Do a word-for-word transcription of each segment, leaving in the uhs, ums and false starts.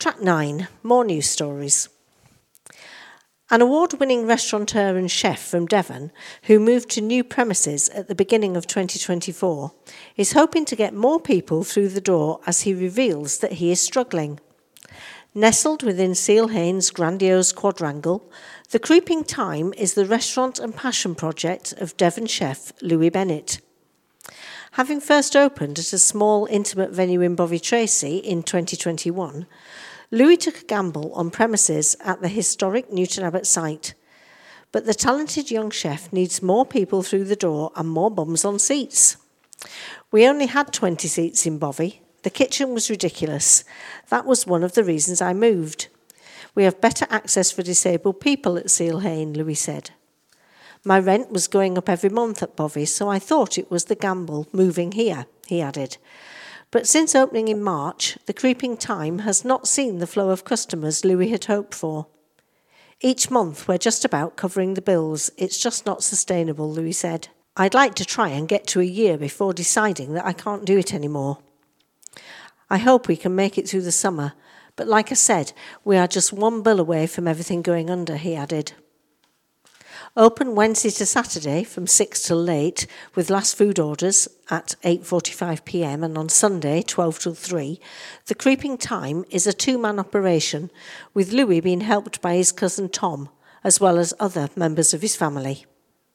Track nine, more news stories. An award-winning restaurateur and chef from Devon, who moved to new premises at the beginning of twenty twenty-four, is hoping to get more people through the door as he reveals that he is struggling. Nestled within Seal Haynes' grandiose quadrangle, the Creeping Time is the restaurant and passion project of Devon chef Louis Bennett. Having first opened at a small, intimate venue in Bovey Tracy in twenty twenty-one, Louis took a gamble on premises at the historic Newton Abbot site. But the talented young chef needs more people through the door and more bums on seats. We only had twenty seats in Bovey. The kitchen was ridiculous. That was one of the reasons I moved. We have better access for disabled people at Seal Hayne, Louis said. My rent was going up every month at Bovey, so I thought it was the gamble moving here, he added. But since opening in March, the Creeping Time has not seen the flow of customers Louis had hoped for. Each month we're just about covering the bills. It's just not sustainable, Louis said. I'd like to try and get to a year before deciding that I can't do it anymore. I hope we can make it through the summer, but like I said, we are just one bill away from everything going under, he added. Open Wednesday to Saturday from six till late with last food orders at eight forty-five p m and on Sunday twelve till three, the Creeping Time is a two-man operation with Louis being helped by his cousin Tom as well as other members of his family.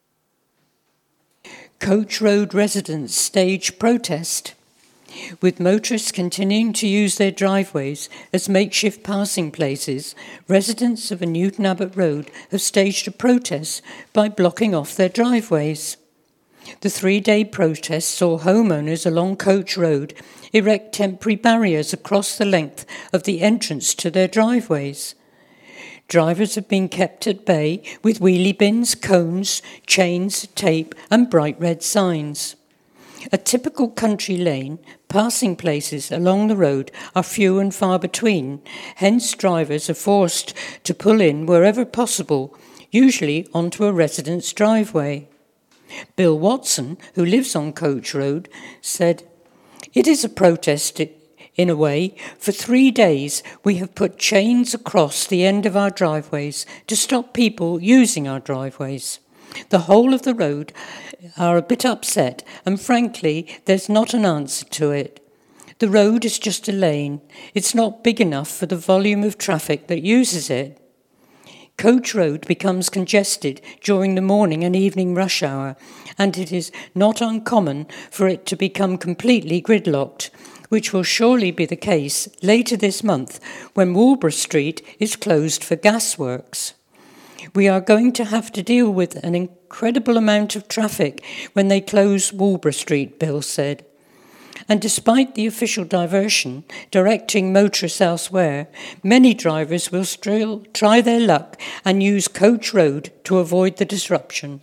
Coach Road residents stage protest. With motorists continuing to use their driveways as makeshift passing places, residents of a Newton Abbot road have staged a protest by blocking off their driveways. The three-day protest saw homeowners along Coach Road erect temporary barriers across the length of the entrance to their driveways. Drivers have been kept at bay with wheelie bins, cones, chains, tape and bright red signs. A typical country lane, passing places along the road are few and far between, hence drivers are forced to pull in wherever possible, usually onto a resident's driveway. Bill Watson, who lives on Coach Road, said, "It is a protest in a way. For three days we have put chains across the end of our driveways to stop people using our driveways. The whole of the road are a bit upset, and frankly, there's not an answer to it. The road is just a lane. It's not big enough for the volume of traffic that uses it. Coach Road becomes congested during the morning and evening rush hour, and it is not uncommon for it to become completely gridlocked, which will surely be the case later this month when Woolborough Street is closed for gasworks. We are going to have to deal with an incredible amount of traffic when they close Woolborough Street," Bill said. And despite the official diversion directing motorists elsewhere, many drivers will still try their luck and use Coach Road to avoid the disruption.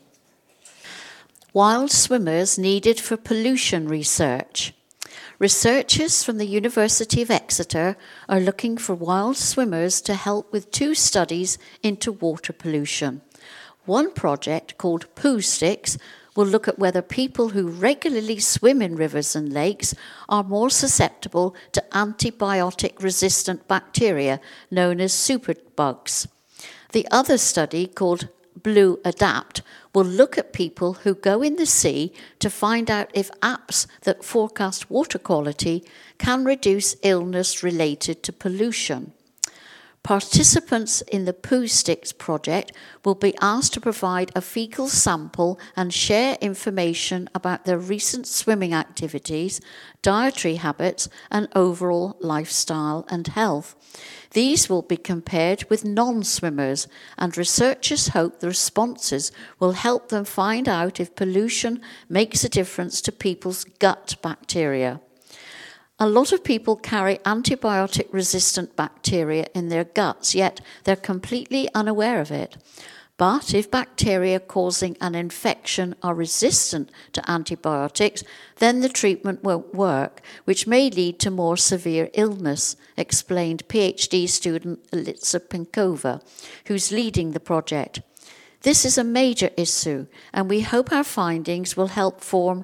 Wild swimmers needed for pollution research. Researchers from the University of Exeter are looking for wild swimmers to help with two studies into water pollution. One project, called Poo Sticks, will look at whether people who regularly swim in rivers and lakes are more susceptible to antibiotic-resistant bacteria known as superbugs. The other study, called Blue Adapt, will look at people who go in the sea to find out if apps that forecast water quality can reduce illness related to pollution. Participants in the Poo Sticks project will be asked to provide a fecal sample and share information about their recent swimming activities, dietary habits, and overall lifestyle and health. These will be compared with non-swimmers, and researchers hope the responses will help them find out if pollution makes a difference to people's gut bacteria. A lot of people carry antibiotic-resistant bacteria in their guts, yet they're completely unaware of it. But if bacteria causing an infection are resistant to antibiotics, then the treatment won't work, which may lead to more severe illness, explained PhD student Elitsa Pinkova, who's leading the project. This is a major issue, and we hope our findings will help form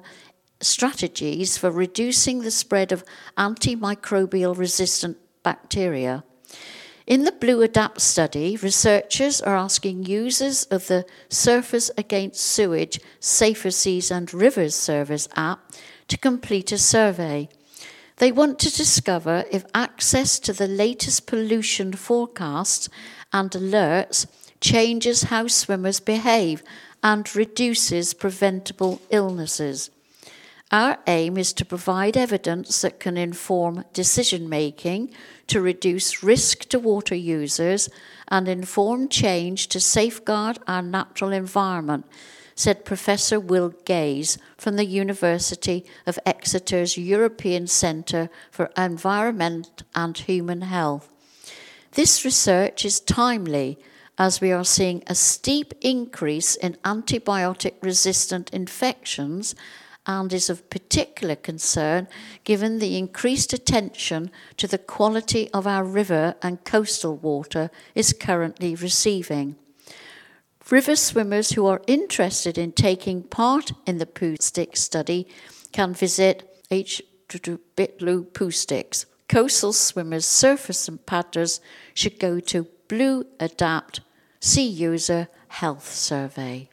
strategies for reducing the spread of antimicrobial resistant bacteria. In the Blue Adapt study, researchers are asking users of the Surfers Against Sewage Safer Seas and Rivers Service app to complete a survey. They want to discover if access to the latest pollution forecasts and alerts changes how swimmers behave and reduces preventable illnesses. Our aim is to provide evidence that can inform decision-making to reduce risk to water users and inform change to safeguard our natural environment, said Professor Will Gaze from the University of Exeter's European Centre for Environment and Human Health. This research is timely as we are seeing a steep increase in antibiotic-resistant infections and is of particular concern given the increased attention to the quality of our river and coastal water is currently receiving. River swimmers who are interested in taking part in the Poo Stick study can visit h bit.ly Poo Sticks. Coastal swimmers, surfers and paddlers should go to Blue Adapt Sea User Health Survey.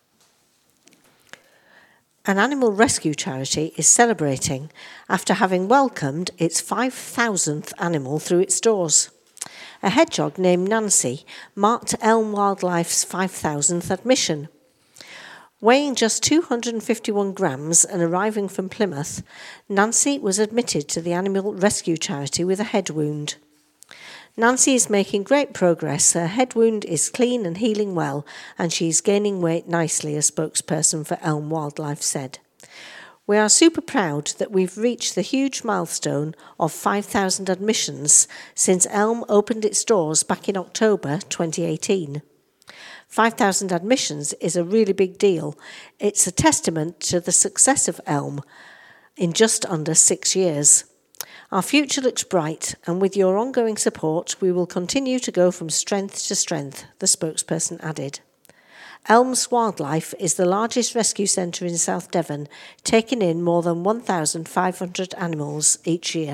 An animal rescue charity is celebrating after having welcomed its five thousandth animal through its doors. A hedgehog named Nancy marked Elm Wildlife's five thousandth admission. Weighing just two hundred fifty-one grams and arriving from Plymouth, Nancy was admitted to the animal rescue charity with a head wound. Nancy is making great progress. Her head wound is clean and healing well, and she is gaining weight nicely, a spokesperson for Elm Wildlife said. We are super proud that we've reached the huge milestone of five thousand admissions since Elm opened its doors back in October twenty eighteen. five thousand admissions is a really big deal. It's a testament to the success of Elm in just under six years. Our future looks bright, and with your ongoing support, we will continue to go from strength to strength, the spokesperson added. Elms Wildlife is the largest rescue centre in South Devon, taking in more than one thousand five hundred animals each year.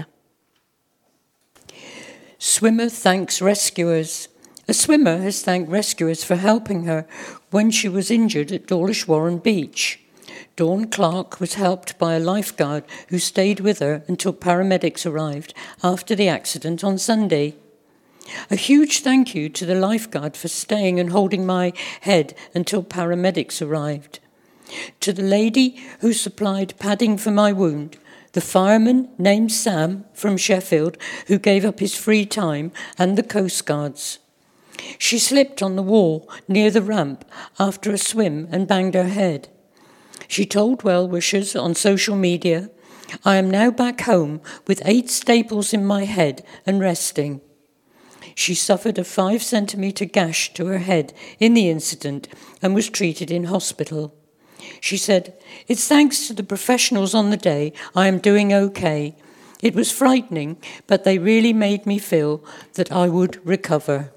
Swimmer thanks rescuers. A swimmer has thanked rescuers for helping her when she was injured at Dawlish Warren Beach. Dawn Clark was helped by a lifeguard who stayed with her until paramedics arrived after the accident on Sunday. A huge thank you to the lifeguard for staying and holding my head until paramedics arrived. To the lady who supplied padding for my wound, the fireman named Sam from Sheffield who gave up his free time, and the Coast Guards. She slipped on the wall near the ramp after a swim and banged her head. She told well-wishers on social media, "I am now back home with eight staples in my head and resting." She suffered a five-centimetre gash to her head in the incident and was treated in hospital. She said, "It's thanks to the professionals on the day I am doing okay. It was frightening, but they really made me feel that I would recover."